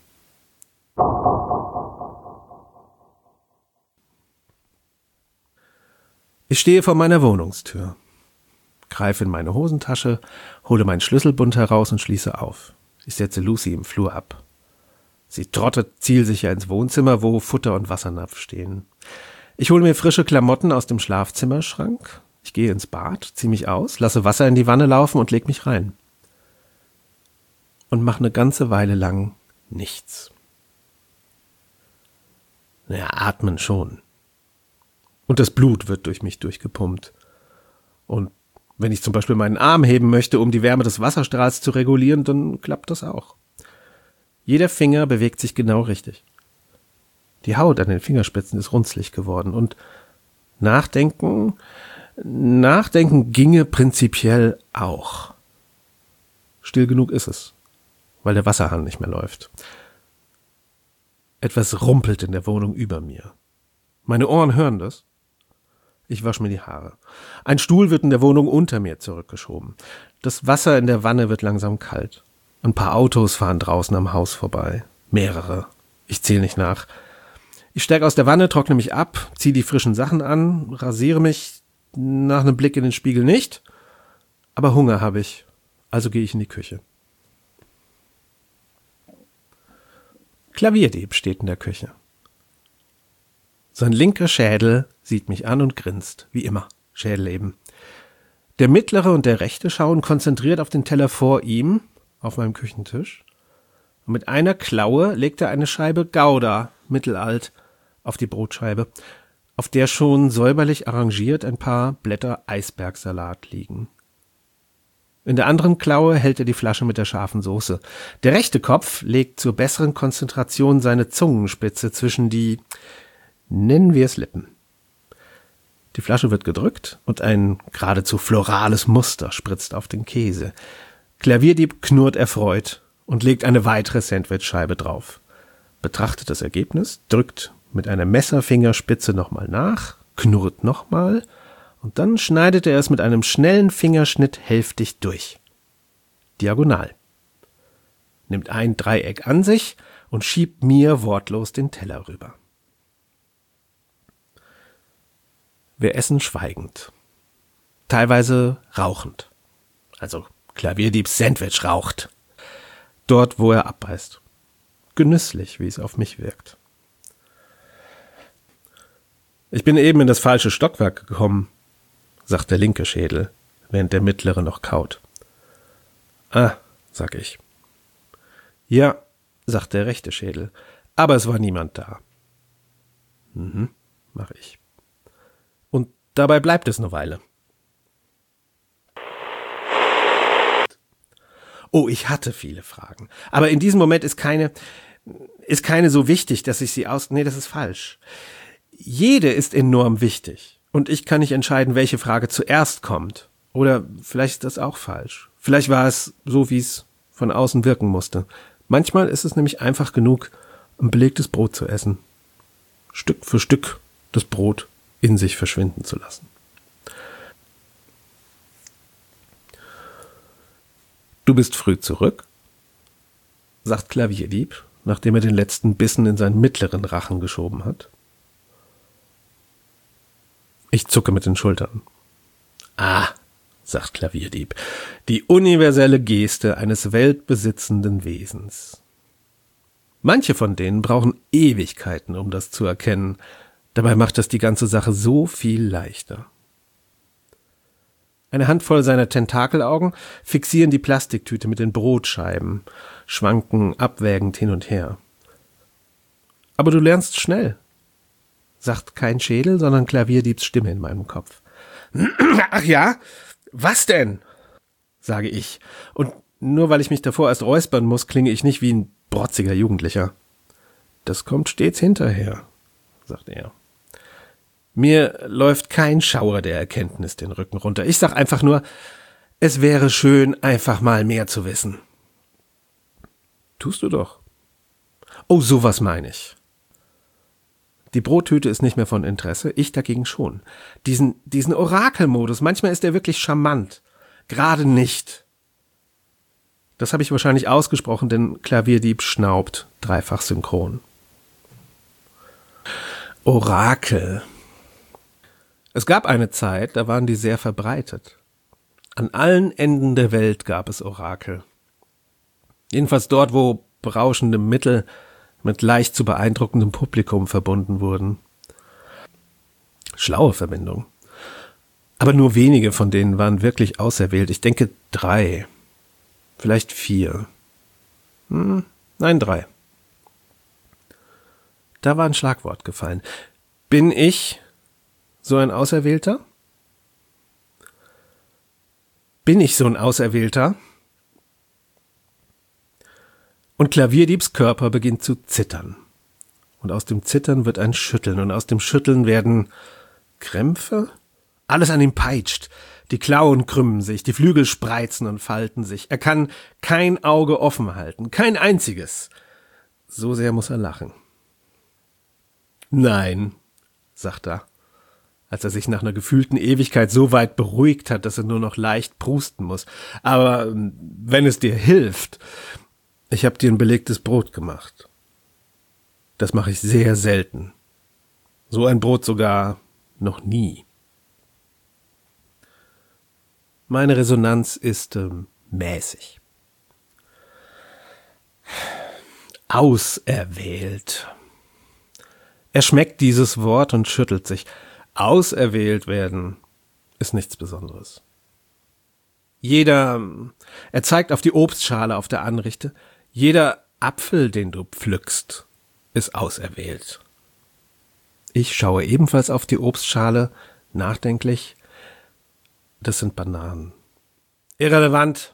Ich stehe vor meiner Wohnungstür, greife in meine Hosentasche, hole meinen Schlüsselbund heraus und schließe auf. Ich setze Lucy im Flur ab. Sie trottet zielsicher ins Wohnzimmer, wo Futter und Wassernapf stehen. Ich hole mir frische Klamotten aus dem Schlafzimmerschrank. Ich gehe ins Bad, ziehe mich aus, lasse Wasser in die Wanne laufen und leg mich rein. Und mache eine ganze Weile lang nichts. Atmen schon. Und das Blut wird durch mich durchgepumpt. Und wenn ich zum Beispiel meinen Arm heben möchte, um die Wärme des Wasserstrahls zu regulieren, dann klappt das auch. Jeder Finger bewegt sich genau richtig. Die Haut an den Fingerspitzen ist runzlig geworden und Nachdenken ginge prinzipiell auch. Still genug ist es, weil der Wasserhahn nicht mehr läuft. Etwas rumpelt in der Wohnung über mir. Meine Ohren hören das. Ich wasche mir die Haare. Ein Stuhl wird in der Wohnung unter mir zurückgeschoben. Das Wasser in der Wanne wird langsam kalt. Ein paar Autos fahren draußen am Haus vorbei. Mehrere. Ich zähle nicht nach. Ich steige aus der Wanne, trockne mich ab, ziehe die frischen Sachen an, rasiere mich nach einem Blick in den Spiegel nicht. Aber Hunger habe ich. Also gehe ich in die Küche. Klavierdieb steht in der Küche. Sein linker Schädel sieht mich an und grinst, wie immer, Schädel eben. Der mittlere und der rechte schauen konzentriert auf den Teller vor ihm, auf meinem Küchentisch. Und mit einer Klaue legt er eine Scheibe Gouda, mittelalt, auf die Brotscheibe, auf der schon säuberlich arrangiert ein paar Blätter Eisbergsalat liegen. In der anderen Klaue hält er die Flasche mit der scharfen Soße. Der rechte Kopf legt zur besseren Konzentration seine Zungenspitze zwischen die, nennen wir es, Lippen. Die Flasche wird gedrückt und ein geradezu florales Muster spritzt auf den Käse. Klavierdieb knurrt erfreut und legt eine weitere Sandwichscheibe drauf. Betrachtet das Ergebnis, drückt mit einer Messerfingerspitze nochmal nach, knurrt nochmal und dann schneidet er es mit einem schnellen Fingerschnitt hälftig durch. Diagonal. Nimmt ein Dreieck an sich und schiebt mir wortlos den Teller rüber. Wir essen schweigend. Teilweise rauchend. Also Klavierdiebs Sandwich raucht. Dort, wo er abbeißt. Genüsslich, wie es auf mich wirkt. Ich bin eben in das falsche Stockwerk gekommen, sagt der linke Schädel, während der mittlere noch kaut. Ah, sag ich. Ja, sagt der rechte Schädel, aber es war niemand da. Mach ich. Und dabei bleibt es eine Weile. Oh, ich hatte viele Fragen. Aber in diesem Moment ist keine so wichtig, dass ich sie Nee, das ist falsch. Jede ist enorm wichtig. Und ich kann nicht entscheiden, welche Frage zuerst kommt. Oder vielleicht ist das auch falsch. Vielleicht war es so, wie es von außen wirken musste. Manchmal ist es nämlich einfach genug, ein belegtes Brot zu essen. Stück für Stück das Brot in sich verschwinden zu lassen. Du bist früh zurück, sagt Klavierdieb, nachdem er den letzten Bissen in seinen mittleren Rachen geschoben hat. Ich zucke mit den Schultern. Ah, sagt Klavierdieb, die universelle Geste eines weltbesitzenden Wesens. Manche von denen brauchen Ewigkeiten, um das zu erkennen. Dabei macht das die ganze Sache so viel leichter. Eine Handvoll seiner Tentakelaugen fixieren die Plastiktüte mit den Brotscheiben, schwanken abwägend hin und her. Aber du lernst schnell, sagt kein Schädel, sondern Klavierdiebs Stimme in meinem Kopf. Ach ja? Was denn? Sage ich. Und nur weil ich mich davor erst räuspern muss, klinge ich nicht wie ein brotziger Jugendlicher. Das kommt stets hinterher, sagt er. Mir läuft kein Schauer der Erkenntnis den Rücken runter. Ich sag einfach nur, es wäre schön, einfach mal mehr zu wissen. Tust du doch. Oh, sowas meine ich. Die Brottüte ist nicht mehr von Interesse, ich dagegen schon. Diesen Orakelmodus, manchmal ist er wirklich charmant. Gerade nicht. Das habe ich wahrscheinlich ausgesprochen, denn Klavierdieb schnaubt dreifach synchron. Orakel. Es gab eine Zeit, da waren die sehr verbreitet. An allen Enden der Welt gab es Orakel. Jedenfalls dort, wo berauschende Mittel mit leicht zu beeindruckendem Publikum verbunden wurden. Schlaue Verbindung. Aber nur wenige von denen waren wirklich auserwählt. Ich denke 3. Vielleicht 4. Nein, 3. Da war ein Schlagwort gefallen. Bin ich so ein Auserwählter? Bin ich so ein Auserwählter? Und Klavierdiebs Körper beginnt zu zittern. Und aus dem Zittern wird ein Schütteln. Und aus dem Schütteln werden Krämpfe? Alles an ihm peitscht. Die Klauen krümmen sich, die Flügel spreizen und falten sich. Er kann kein Auge offen halten, kein einziges. So sehr muss er lachen. Nein, sagt er, als er sich nach einer gefühlten Ewigkeit so weit beruhigt hat, dass er nur noch leicht prusten muss. Aber wenn es dir hilft, ich habe dir ein belegtes Brot gemacht. Das mache ich sehr selten. So ein Brot sogar noch nie. Meine Resonanz ist mäßig. Auserwählt. Er schmeckt dieses Wort und schüttelt sich. Auserwählt werden ist nichts Besonderes. Er zeigt auf die Obstschale auf der Anrichte, jeder Apfel, den du pflückst, ist auserwählt. Ich schaue ebenfalls auf die Obstschale, nachdenklich. Das sind Bananen. Irrelevant.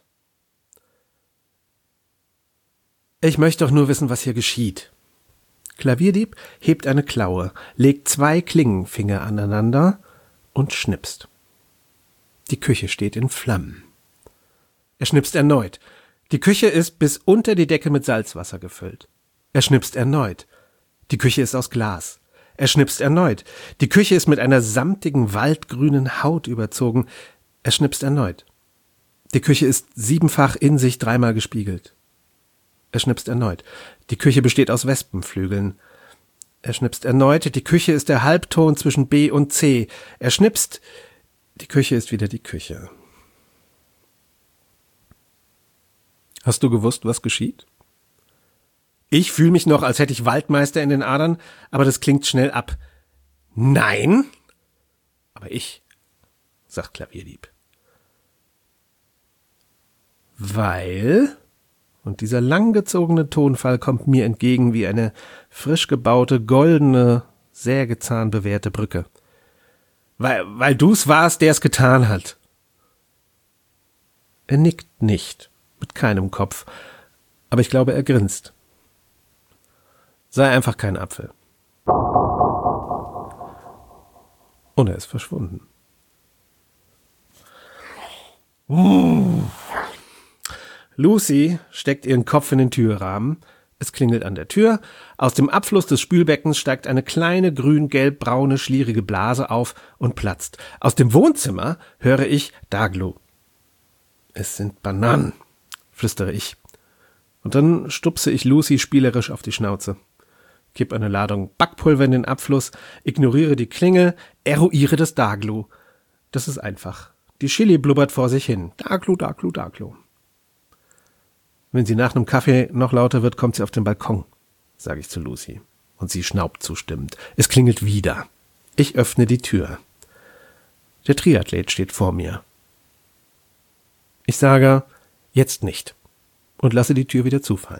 Ich möchte doch nur wissen, was hier geschieht. Klavierdieb hebt eine Klaue, legt 2 Klingenfinger aneinander und schnipst. Die Küche steht in Flammen. Er schnipst erneut. Die Küche ist bis unter die Decke mit Salzwasser gefüllt. Er schnipst erneut. Die Küche ist aus Glas. Er schnipst erneut. Die Küche ist mit einer samtigen, waldgrünen Haut überzogen. Er schnipst erneut. Die Küche ist 7-fach in sich 3-mal gespiegelt. Er schnipst erneut. Die Küche besteht aus Wespenflügeln. Er schnipst erneut. Die Küche ist der Halbton zwischen B und C. Er schnipst. Die Küche ist wieder die Küche. Hast du gewusst, was geschieht? Ich fühle mich noch, als hätte ich Waldmeister in den Adern, aber das klingt schnell ab. Nein? Aber ich, sagt Klavierdieb. Weil, und dieser langgezogene Tonfall kommt mir entgegen wie eine frisch gebaute, goldene, sägezahnbewehrte Brücke. Weil du's warst, der es getan hat. Er nickt nicht, mit keinem Kopf, aber ich glaube, er grinst. Sei einfach kein Apfel. Und er ist verschwunden. Lucy steckt ihren Kopf in den Türrahmen. Es klingelt an der Tür. Aus dem Abfluss des Spülbeckens steigt eine kleine grün-gelb-braune, schlierige Blase auf und platzt. Aus dem Wohnzimmer höre ich Daglo. Es sind Bananen. flüstere ich. Und dann stupse ich Lucy spielerisch auf die Schnauze. Kipp eine Ladung Backpulver in den Abfluss, ignoriere die Klingel, eruiere das Daglu. Das ist einfach. Die Chili blubbert vor sich hin. Daglu, Daglu, Daglu. Wenn sie nach einem Kaffee noch lauter wird, kommt sie auf den Balkon, sage ich zu Lucy. Und sie schnaubt zustimmend. Es klingelt wieder. Ich öffne die Tür. Der Triathlet steht vor mir. Ich sage, jetzt nicht. Und lasse die Tür wieder zufallen.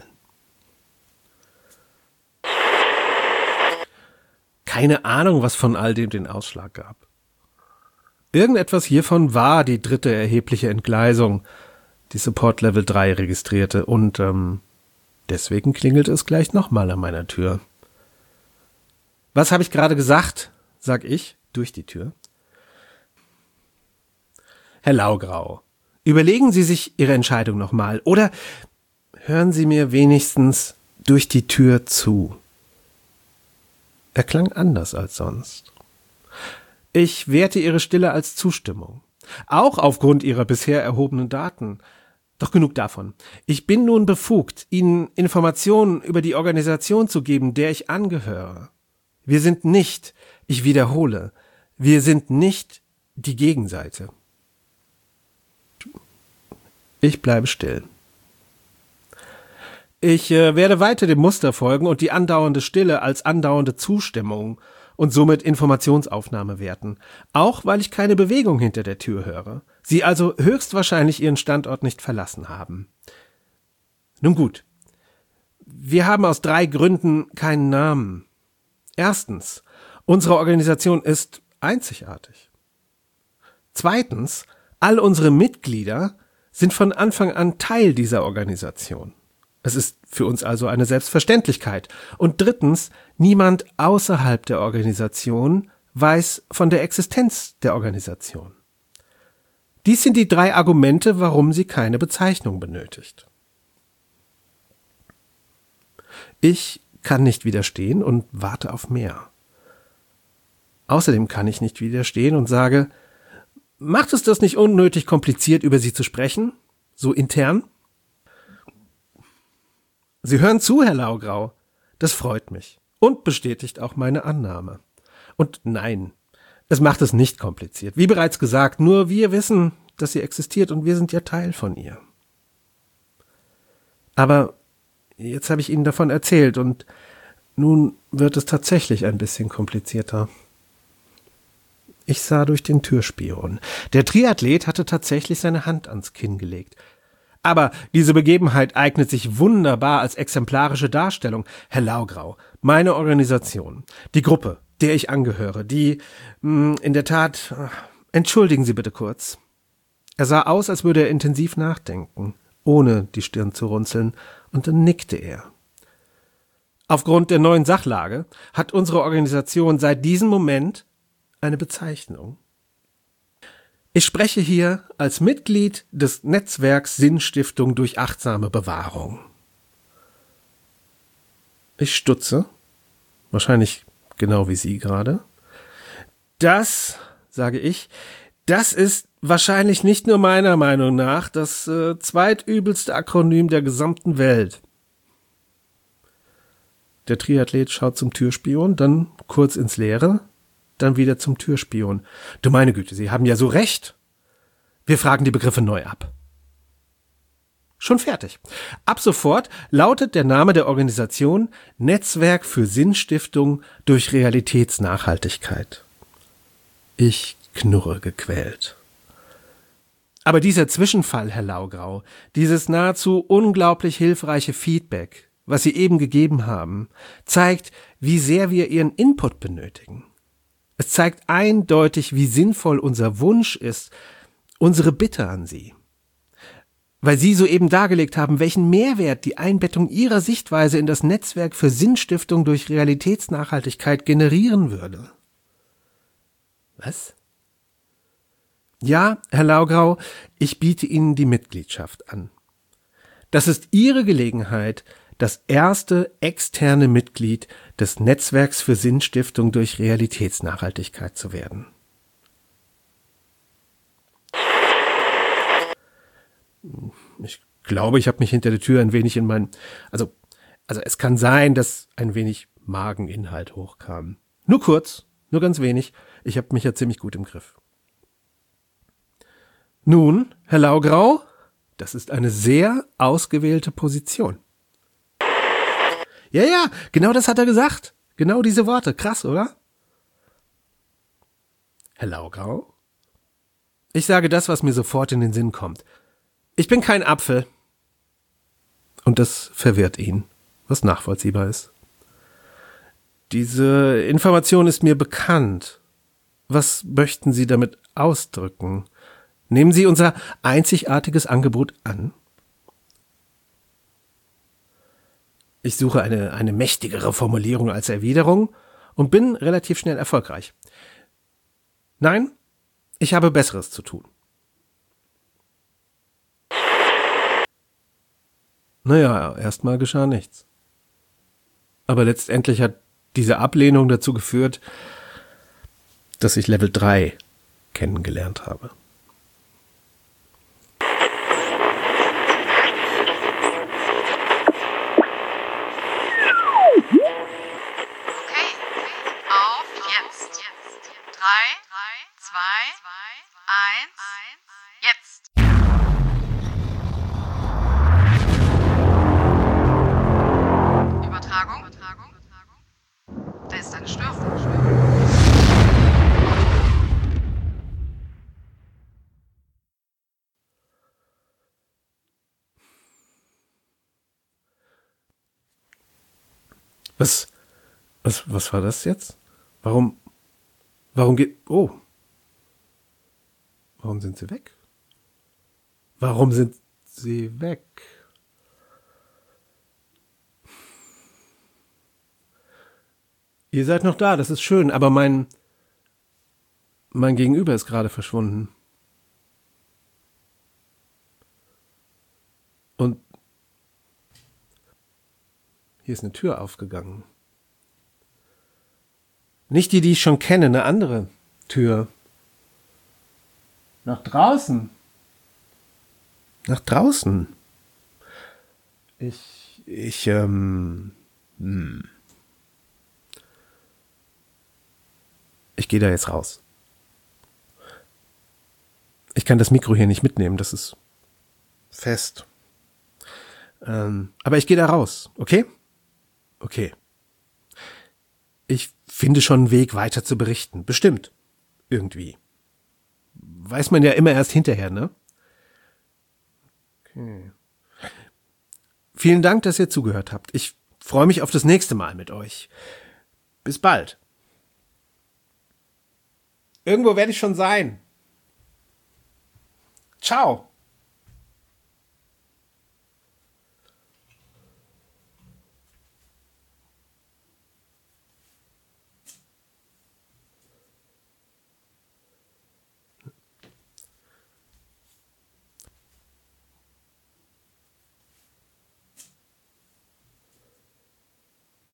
Keine Ahnung, was von all dem den Ausschlag gab. Irgendetwas hiervon war die dritte erhebliche Entgleisung, die Support Level 3 registrierte, und deswegen klingelte es gleich nochmal an meiner Tür. Was habe ich gerade gesagt? Sag ich durch die Tür. Herr Laugrau, überlegen Sie sich Ihre Entscheidung nochmal oder hören Sie mir wenigstens durch die Tür zu. Er klang anders als sonst. Ich werte Ihre Stille als Zustimmung, auch aufgrund Ihrer bisher erhobenen Daten. Doch genug davon. Ich bin nun befugt, Ihnen Informationen über die Organisation zu geben, der ich angehöre. Wir sind nicht, ich wiederhole, wir sind nicht die Gegenseite. Ich bleibe still. Ich werde weiter dem Muster folgen und die andauernde Stille als andauernde Zustimmung und somit Informationsaufnahme werten, auch weil ich keine Bewegung hinter der Tür höre, Sie also höchstwahrscheinlich Ihren Standort nicht verlassen haben. Nun gut, wir haben aus 3 Gründen keinen Namen. Erstens, unsere Organisation ist einzigartig. Zweitens, all unsere Mitglieder sind von Anfang an Teil dieser Organisation. Es ist für uns also eine Selbstverständlichkeit. Und drittens, niemand außerhalb der Organisation weiß von der Existenz der Organisation. Dies sind die 3 Argumente, warum sie keine Bezeichnung benötigt. Ich kann nicht widerstehen und warte auf mehr. Außerdem kann ich nicht widerstehen und sage, macht es das nicht unnötig kompliziert, über Sie zu sprechen? So intern? Sie hören zu, Herr Laugrau. Das freut mich und bestätigt auch meine Annahme. Und nein, es macht es nicht kompliziert. Wie bereits gesagt, nur wir wissen, dass sie existiert und wir sind ja Teil von ihr. Aber jetzt habe ich Ihnen davon erzählt und nun wird es tatsächlich ein bisschen komplizierter. Ich sah durch den Türspion. Der Triathlet hatte tatsächlich seine Hand ans Kinn gelegt. Aber diese Begebenheit eignet sich wunderbar als exemplarische Darstellung. Herr Laugrau, meine Organisation, die Gruppe, der ich angehöre, die, in der Tat, entschuldigen Sie bitte kurz. Er sah aus, als würde er intensiv nachdenken, ohne die Stirn zu runzeln, und dann nickte er. Aufgrund der neuen Sachlage hat unsere Organisation seit diesem Moment eine Bezeichnung. Ich spreche hier als Mitglied des Netzwerks Sinnstiftung durch achtsame Bewahrung. Ich stutze, wahrscheinlich genau wie Sie gerade. Das, sage ich, das ist wahrscheinlich nicht nur meiner Meinung nach das zweitübelste Akronym der gesamten Welt. Der Triathlet schaut zum Türspion, dann kurz ins Leere, dann wieder zum Türspion. Du meine Güte, Sie haben ja so recht. Wir fragen die Begriffe neu ab. Schon fertig. Ab sofort lautet der Name der Organisation Netzwerk für Sinnstiftung durch Realitätsnachhaltigkeit. Ich knurre gequält. Aber dieser Zwischenfall, Herr Laugrau, dieses nahezu unglaublich hilfreiche Feedback, was Sie eben gegeben haben, zeigt, wie sehr wir Ihren Input benötigen. Es zeigt eindeutig, wie sinnvoll unser Wunsch ist, unsere Bitte an Sie. Weil Sie soeben dargelegt haben, welchen Mehrwert die Einbettung Ihrer Sichtweise in das Netzwerk für Sinnstiftung durch Realitätsnachhaltigkeit generieren würde. Was? Ja, Herr Laugrau, ich biete Ihnen die Mitgliedschaft an. Das ist Ihre Gelegenheit, das erste externe Mitglied des Netzwerks für Sinnstiftung durch Realitätsnachhaltigkeit zu werden. Ich glaube, ich habe mich hinter der Tür ein wenig in mein... Also es kann sein, dass ein wenig Mageninhalt hochkam. Nur kurz, nur ganz wenig. Ich habe mich ja ziemlich gut im Griff. Nun, Herr Laugrau, das ist eine sehr ausgewählte Position. Ja, genau das hat er gesagt. Genau diese Worte. Krass, oder? Herr Laugrau? Ich sage das, was mir sofort in den Sinn kommt. Ich bin kein Apfel. Und das verwirrt ihn, was nachvollziehbar ist. Diese Information ist mir bekannt. Was möchten Sie damit ausdrücken? Nehmen Sie unser einzigartiges Angebot an? Ich suche eine mächtigere Formulierung als Erwiderung und bin relativ schnell erfolgreich. Nein, ich habe Besseres zu tun. Naja, erstmal geschah nichts. Aber letztendlich hat diese Ablehnung dazu geführt, dass ich Level 3 kennengelernt habe. Okay, auf jetzt. 3, 2, 1, jetzt. Übertragung. Da ist eine Störung. Was war das jetzt? Warum geht... Oh. Warum sind sie weg? Warum sind sie weg? Ihr seid noch da, das ist schön, aber mein Gegenüber ist gerade verschwunden. Und hier ist eine Tür aufgegangen. Nicht die ich schon kenne, eine andere Tür. Nach draußen. Nach draußen. Ich gehe da jetzt raus. Ich kann das Mikro hier nicht mitnehmen, das ist fest. Aber ich gehe da raus, okay? Okay. Ich finde schon einen Weg, weiter zu berichten. Bestimmt. Irgendwie. Weiß man ja immer erst hinterher, ne? Okay. Vielen Dank, dass ihr zugehört habt. Ich freue mich auf das nächste Mal mit euch. Bis bald. Irgendwo werde ich schon sein. Ciao.